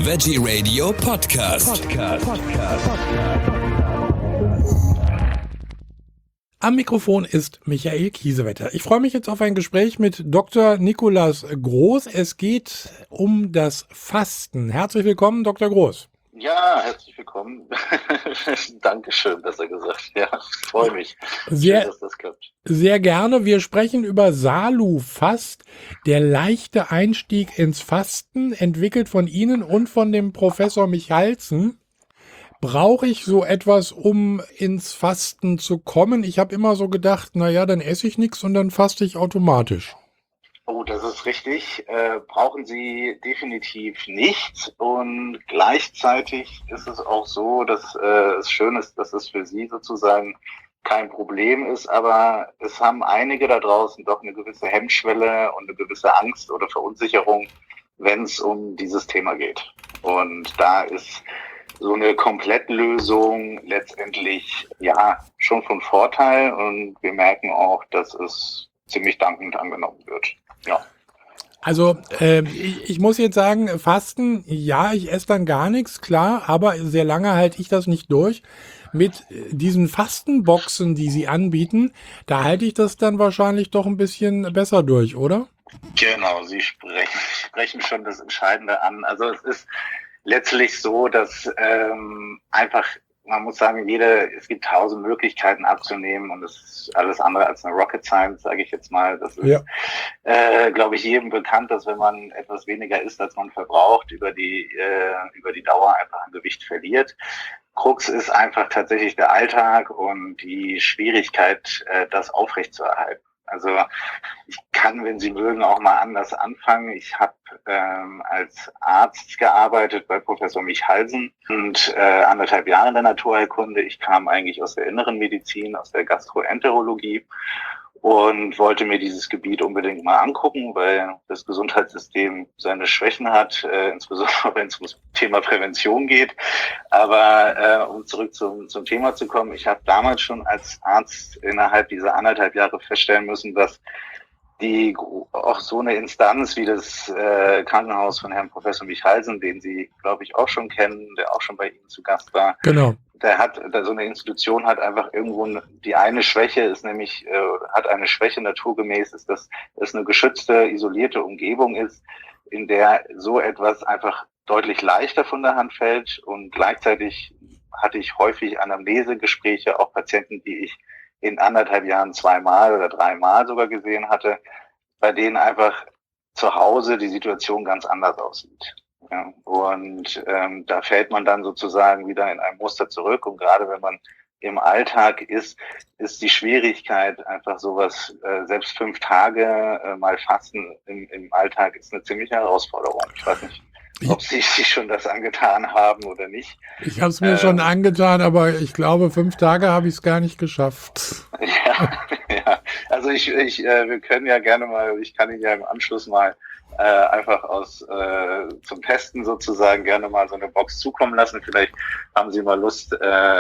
Veggie Radio Podcast. Am Mikrofon ist Michael Kiesewetter. Ich freue mich jetzt auf ein Gespräch mit Dr. Nikolaus Groß. Es geht um das Fasten. Herzlich willkommen, Dr. Groß. Ja, herzlich willkommen. Dankeschön, dass er gesagt. Ja, freue mich. Schön, dass das klappt. Sehr gerne. Wir sprechen über Salufast, der leichte Einstieg ins Fasten, entwickelt von Ihnen und von dem Professor Michalzen. Brauche ich so etwas, um ins Fasten zu kommen? Ich habe immer so gedacht, naja, dann esse ich nichts und dann faste ich automatisch. Oh, das ist richtig. Brauchen Sie definitiv nicht. Und gleichzeitig ist es auch so, dass es schön ist, dass es für Sie sozusagen kein Problem ist. Aber es haben einige da draußen doch eine gewisse Hemmschwelle und eine gewisse Angst oder Verunsicherung, wenn es um dieses Thema geht. Und da ist so eine Komplettlösung letztendlich ja schon von Vorteil. Und wir merken auch, dass es ziemlich dankend angenommen wird. Ja. Also ich muss jetzt sagen, Fasten, ja, ich esse dann gar nichts, klar, aber sehr lange halte ich das nicht durch. Mit diesen Fastenboxen, die Sie anbieten, da halte ich das dann wahrscheinlich doch ein bisschen besser durch, oder? Genau, Sie sprechen schon das Entscheidende an. Also es ist letztlich so, dass einfach, man muss sagen, es gibt 1000 Möglichkeiten abzunehmen und es ist alles andere als eine Rocket Science, sage ich jetzt mal. Das ist, glaube ich, jedem bekannt, dass wenn man etwas weniger isst, als man verbraucht, über die Dauer einfach an Gewicht verliert. Krux ist einfach tatsächlich der Alltag und die Schwierigkeit, das aufrechtzuerhalten. Also ich kann, wenn Sie mögen, auch mal anders anfangen. Ich habe als Arzt gearbeitet bei Professor Michalzen und 1,5 Jahre in der Naturheilkunde. Ich kam eigentlich aus der inneren Medizin, aus der Gastroenterologie und wollte mir dieses Gebiet unbedingt mal angucken, weil das Gesundheitssystem seine Schwächen hat, insbesondere wenn es ums Thema Prävention geht. Aber um zurück zum Thema zu kommen, ich habe damals schon als Arzt innerhalb dieser 1,5 Jahre feststellen müssen, dass auch so eine Instanz wie das Krankenhaus von Herrn Professor Michalzen, den Sie, glaube ich, auch schon kennen, der auch schon bei Ihnen zu Gast war. Genau. So eine Institution hat einfach irgendwo die eine Schwäche, ist nämlich, hat eine Schwäche naturgemäß, ist, dass es eine geschützte, isolierte Umgebung ist, in der so etwas einfach deutlich leichter von der Hand fällt. Und gleichzeitig hatte ich häufig Anamnesegespräche, auch Patienten, die ich in 1,5 Jahren 2-mal oder 3-mal sogar gesehen hatte, bei denen einfach zu Hause die Situation ganz anders aussieht. Ja, und da fällt man dann sozusagen wieder in ein Muster zurück. Und gerade wenn man im Alltag ist die Schwierigkeit einfach sowas, selbst 5 Tage mal fasten im Alltag ist eine ziemliche Herausforderung. Ich weiß nicht, ob Sie sich schon das angetan haben oder nicht. Ich habe es mir schon angetan, aber ich glaube, 5 Tage habe ich es gar nicht geschafft. Ja. Also wir können ja gerne mal, ich kann Ihnen ja im Anschluss mal einfach zum Testen sozusagen gerne mal so eine Box zukommen lassen. Vielleicht haben Sie mal Lust,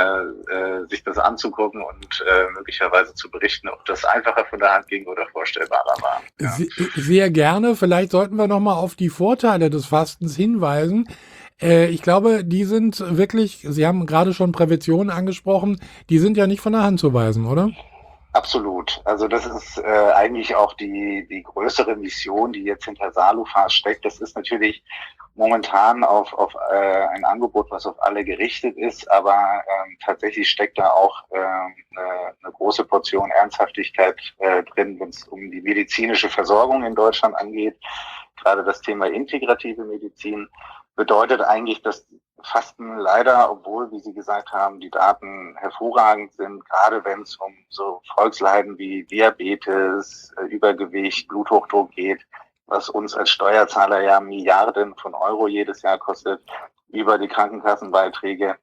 sich das anzugucken und möglicherweise zu berichten, ob das einfacher von der Hand ging oder vorstellbarer war. Ja. Sehr gerne. Vielleicht sollten wir noch mal auf die Vorteile des Fastens hinweisen. Ich glaube, die sind wirklich, Sie haben gerade schon Prävention angesprochen, die sind ja nicht von der Hand zu weisen, oder? Absolut. Also das ist eigentlich auch die größere Mission, die jetzt hinter Salufast steckt. Das ist natürlich momentan auf ein Angebot, was auf alle gerichtet ist, aber tatsächlich steckt da auch eine große Portion Ernsthaftigkeit drin, wenn es um die medizinische Versorgung in Deutschland angeht. Gerade das Thema integrative Medizin bedeutet eigentlich, dass Fasten leider, obwohl, wie Sie gesagt haben, die Daten hervorragend sind, gerade wenn es um so Volksleiden wie Diabetes, Übergewicht, Bluthochdruck geht, was uns als Steuerzahler ja Milliarden von Euro jedes Jahr kostet, über die Krankenkassenbeiträge.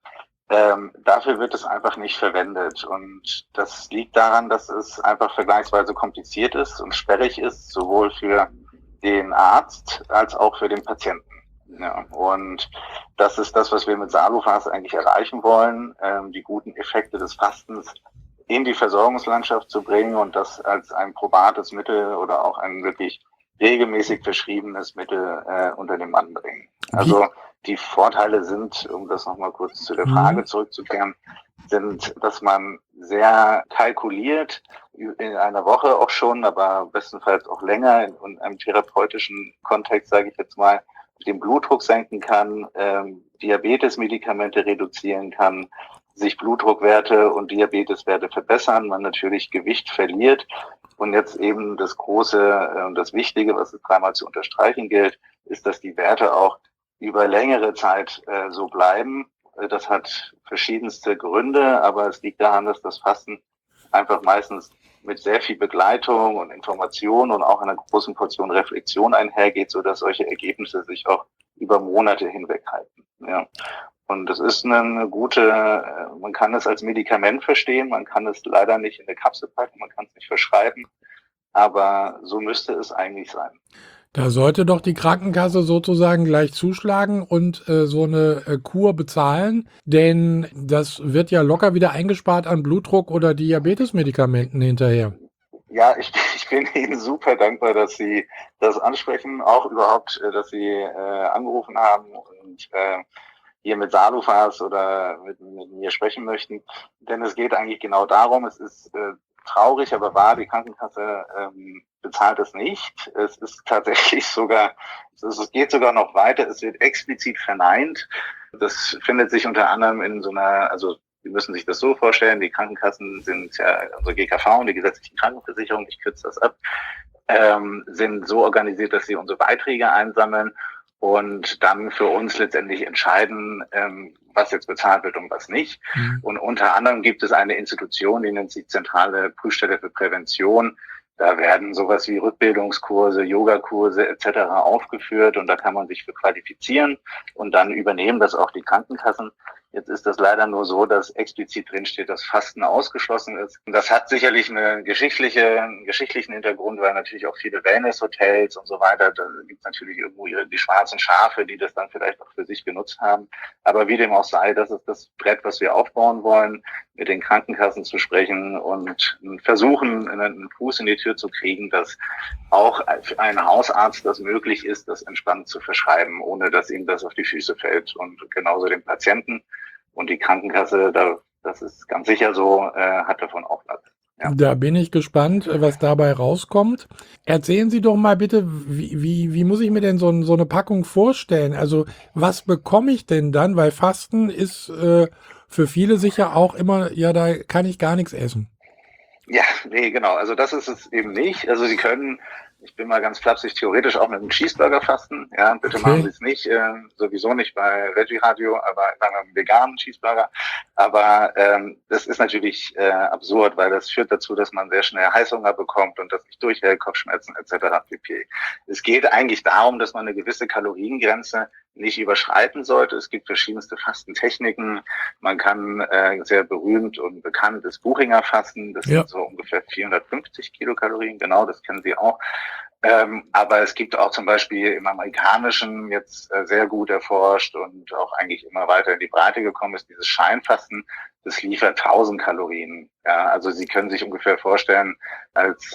Dafür wird es einfach nicht verwendet. Und das liegt daran, dass es einfach vergleichsweise kompliziert ist und sperrig ist, sowohl für den Arzt als auch für den Patienten. Ja, und das ist das, was wir mit Salufast eigentlich erreichen wollen, die guten Effekte des Fastens in die Versorgungslandschaft zu bringen und das als ein probates Mittel oder auch ein wirklich regelmäßig verschriebenes Mittel unter den Mann bringen. Also Die Vorteile sind, um das nochmal kurz zu der Frage zurückzukehren, sind, dass man sehr kalkuliert, in einer Woche auch schon, aber bestenfalls auch länger in einem therapeutischen Kontext, sage ich jetzt mal, den Blutdruck senken kann, Diabetesmedikamente reduzieren kann, sich Blutdruckwerte und Diabeteswerte verbessern, man natürlich Gewicht verliert. Und jetzt eben das Große und das Wichtige, was es dreimal zu unterstreichen gilt, ist, dass die Werte auch über längere Zeit so bleiben. Das hat verschiedenste Gründe, aber es liegt daran, dass das Fasten einfach meistens mit sehr viel Begleitung und Information und auch einer großen Portion Reflexion einhergeht, so dass solche Ergebnisse sich auch über Monate hinweg halten. Ja. Und das ist eine gute, man kann es als Medikament verstehen, man kann es leider nicht in eine Kapsel packen, man kann es nicht verschreiben, aber so müsste es eigentlich sein. Da sollte doch die Krankenkasse sozusagen gleich zuschlagen und so eine Kur bezahlen, denn das wird ja locker wieder eingespart an Blutdruck- oder Diabetesmedikamenten hinterher. Ja, ich bin Ihnen super dankbar, dass Sie das ansprechen, auch überhaupt, dass Sie angerufen haben und hier mit Salufas oder mit mir sprechen möchten. Denn es geht eigentlich genau darum, es ist traurig, aber wahr, die Krankenkasse bezahlt es nicht. Es ist tatsächlich sogar, es geht sogar noch weiter, es wird explizit verneint. Das findet sich unter anderem in so einer, also Sie müssen sich das so vorstellen, die Krankenkassen sind ja, unsere GKV und die gesetzlichen Krankenversicherungen, ich kürze das ab, sind so organisiert, dass sie unsere Beiträge einsammeln und dann für uns letztendlich entscheiden, was jetzt bezahlt wird und was nicht. Und unter anderem gibt es eine Institution, die nennt sich Zentrale Prüfstelle für Prävention. Da werden sowas wie Rückbildungskurse, Yogakurse etc. aufgeführt und da kann man sich für qualifizieren und dann übernehmen das auch die Krankenkassen. Jetzt ist das leider nur so, dass explizit drinsteht, dass Fasten ausgeschlossen ist. Und das hat sicherlich einen geschichtlichen Hintergrund, weil natürlich auch viele Wellness-Hotels und so weiter, da gibt es natürlich irgendwo die schwarzen Schafe, die das dann vielleicht auch für sich genutzt haben. Aber wie dem auch sei, das ist das Brett, was wir aufbauen wollen, mit den Krankenkassen zu sprechen und versuchen, einen Fuß in die Tür zu kriegen, dass auch für einen Hausarzt das möglich ist, das entspannt zu verschreiben, ohne dass ihm das auf die Füße fällt. Und genauso den Patienten. Und die Krankenkasse, das ist ganz sicher so, hat davon auch was. Ja. Da bin ich gespannt, was dabei rauskommt. Erzählen Sie doch mal bitte, wie muss ich mir denn so eine Packung vorstellen? Also was bekomme ich denn dann? Weil Fasten ist für viele sicher auch immer, ja, da kann ich gar nichts essen. Ja, nee, genau. Also das ist es eben nicht. Also Sie können, ich bin mal ganz flapsig, theoretisch auch mit einem Cheeseburger fasten. Ja, bitte machen Sie es nicht. Sowieso nicht bei Veggie Radio, aber sagen wir einen veganen Cheeseburger. Aber das ist natürlich absurd, weil das führt dazu, dass man sehr schnell Heißhunger bekommt und das nicht durchhält, Kopfschmerzen etc. pp. Es geht eigentlich darum, dass man eine gewisse Kaloriengrenze nicht überschreiten sollte. Es gibt verschiedenste Fastentechniken. Man kann sehr berühmt und bekannt das Buchinger Fasten. Das sind so ungefähr 450 Kilokalorien. Genau, das kennen Sie auch. Aber es gibt auch zum Beispiel im Amerikanischen jetzt sehr gut erforscht und auch eigentlich immer weiter in die Breite gekommen ist, dieses Scheinfasten, das liefert 1000 Kalorien. Ja, also Sie können sich ungefähr vorstellen, als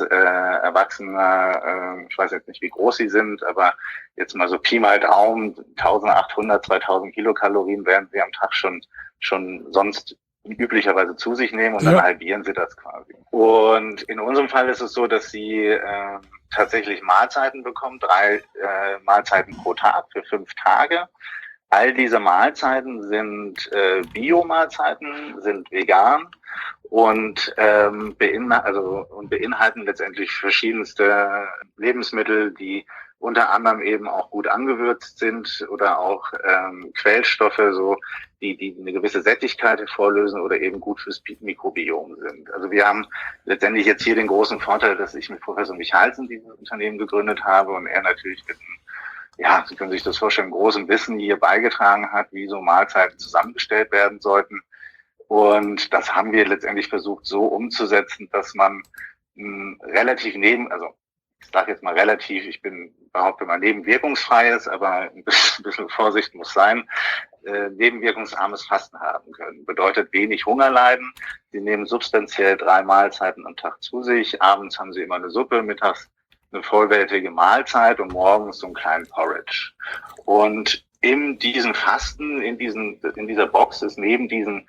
Erwachsener, ich weiß jetzt nicht, wie groß Sie sind, aber jetzt mal so Pi mal Daumen, 1800, 2000 Kilokalorien werden Sie am Tag schon sonst üblicherweise zu sich nehmen und dann halbieren Sie das quasi. Und in unserem Fall ist es so, dass Sie tatsächlich Mahlzeiten bekommen, 3 Mahlzeiten pro Tag für 5 Tage. All diese Mahlzeiten sind Bio-Mahlzeiten, sind vegan und beinhalten letztendlich verschiedenste Lebensmittel, die unter anderem eben auch gut angewürzt sind oder auch Quellstoffe, so die eine gewisse Sättigkeit hervorlösen oder eben gut fürs Mikrobiom sind. Also wir haben letztendlich jetzt hier den großen Vorteil, dass ich mit Professor Michalsen dieses Unternehmen gegründet habe und er natürlich mit ja, Sie können sich das vorstellen, großem Wissen hier beigetragen hat, wie so Mahlzeiten zusammengestellt werden sollten. Und das haben wir letztendlich versucht so umzusetzen, dass man relativ also ich sage jetzt mal relativ, ich behaupte mal nebenwirkungsfrei ist, aber ein bisschen Vorsicht muss sein, nebenwirkungsarmes Fasten haben können. Bedeutet wenig Hunger leiden. Sie nehmen substanziell 3 Mahlzeiten am Tag zu sich. Abends haben Sie immer eine Suppe, mittags eine vollwertige Mahlzeit und morgens so einen kleinen Porridge. Und in diesem Fasten, in dieser Box ist neben diesen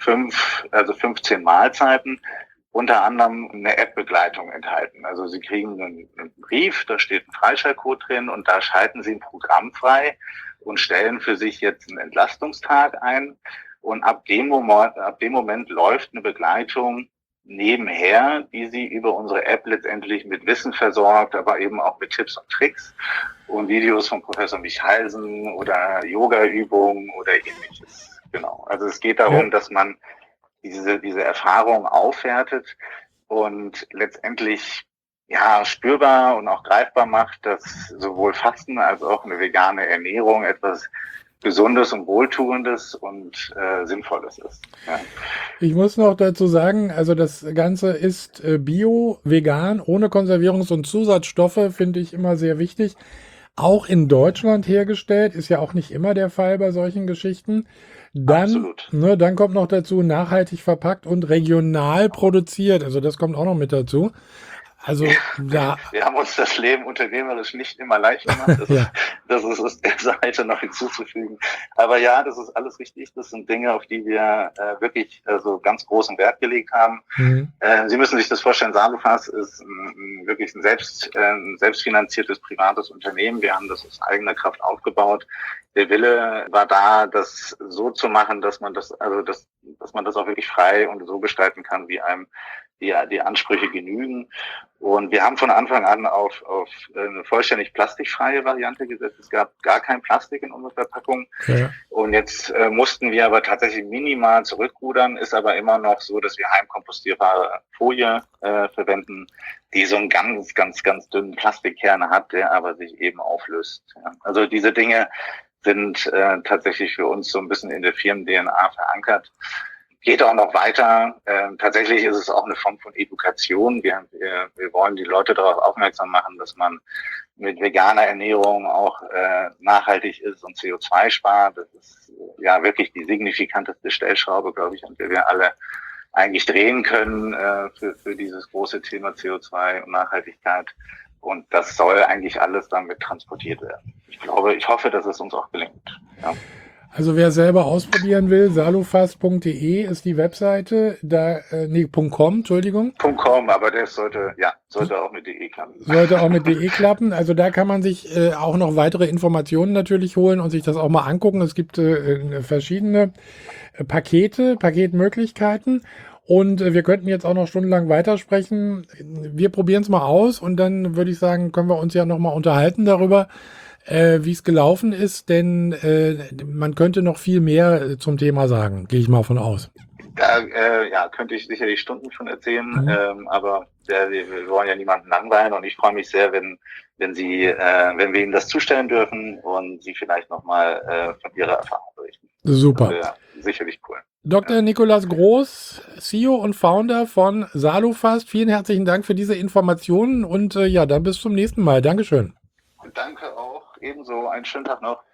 15 Mahlzeiten unter anderem eine App-Begleitung enthalten. Also Sie kriegen einen Brief, da steht ein Freischaltcode drin und da schalten Sie ein Programm frei und stellen für sich jetzt einen Entlastungstag ein. Und ab dem Moment läuft eine Begleitung nebenher, die Sie über unsere App letztendlich mit Wissen versorgt, aber eben auch mit Tipps und Tricks und Videos von Professor Michalsen oder Yoga-Übungen oder ähnliches. Genau. Also es geht darum, dass man diese Erfahrung aufwertet und letztendlich spürbar und auch greifbar macht, dass sowohl Fasten als auch eine vegane Ernährung etwas Gesundes und Wohltuendes und Sinnvolles ist. Ja. Ich muss noch dazu sagen, also das Ganze ist bio, vegan, ohne Konservierungs- und Zusatzstoffe, finde ich immer sehr wichtig. Auch in Deutschland hergestellt, ist ja auch nicht immer der Fall bei solchen Geschichten. Dann, dann kommt noch dazu, nachhaltig verpackt und regional produziert. Also das kommt auch noch mit dazu. Also wir haben uns das Leben unternehmerisch nicht immer leicht gemacht. Das ist aus der Seite noch hinzuzufügen. Aber ja, das ist alles richtig. Das sind Dinge, auf die wir wirklich ganz großen Wert gelegt haben. Mhm. Sie müssen sich das vorstellen, Salufast ist wirklich ein selbstfinanziertes privates Unternehmen. Wir haben das aus eigener Kraft aufgebaut. Der Wille war da, das so zu machen, dass man das auch wirklich frei und so gestalten kann, wie einem die Ansprüche genügen. Und wir haben von Anfang an auf eine vollständig plastikfreie Variante gesetzt. Es gab gar kein Plastik in unserer Verpackung. Ja. Und jetzt mussten wir aber tatsächlich minimal zurückrudern. Ist aber immer noch so, dass wir heimkompostierbare Folie verwenden, die so einen ganz, ganz, ganz dünnen Plastikkern hat, der aber sich eben auflöst. Ja. Also diese Dinge sind tatsächlich für uns so ein bisschen in der Firmen-DNA verankert. Geht auch noch weiter. Tatsächlich ist es auch eine Form von Edukation. Wir wollen die Leute darauf aufmerksam machen, dass man mit veganer Ernährung auch nachhaltig ist und CO2 spart. Das ist wirklich die signifikanteste Stellschraube, glaube ich, an der wir alle eigentlich drehen können für dieses große Thema CO2 und Nachhaltigkeit. Und das soll eigentlich alles damit transportiert werden. Ich hoffe, dass es uns auch gelingt. Ja. Also wer selber ausprobieren will, salufast.de ist die Webseite, .com, Entschuldigung. .com, aber das sollte auch mit .de klappen. Sollte auch mit .de klappen. Also da kann man sich auch noch weitere Informationen natürlich holen und sich das auch mal angucken. Es gibt verschiedene Paketmöglichkeiten. Und wir könnten jetzt auch noch stundenlang weitersprechen. Wir probieren es mal aus und dann würde ich sagen, können wir uns ja nochmal unterhalten darüber, wie es gelaufen ist, denn man könnte noch viel mehr zum Thema sagen, gehe ich mal von aus. Könnte ich sicherlich Stunden schon erzählen, aber wir wollen ja niemanden langweilen und ich freue mich sehr, wenn wir Ihnen das zustellen dürfen und Sie vielleicht nochmal von Ihrer Erfahrung berichten. Super. Sicherlich cool. Dr. Nikolaus Groß, CEO und Founder von Salufast, vielen herzlichen Dank für diese Informationen und dann bis zum nächsten Mal. Dankeschön. Danke auch. Ebenso. Einen schönen Tag noch.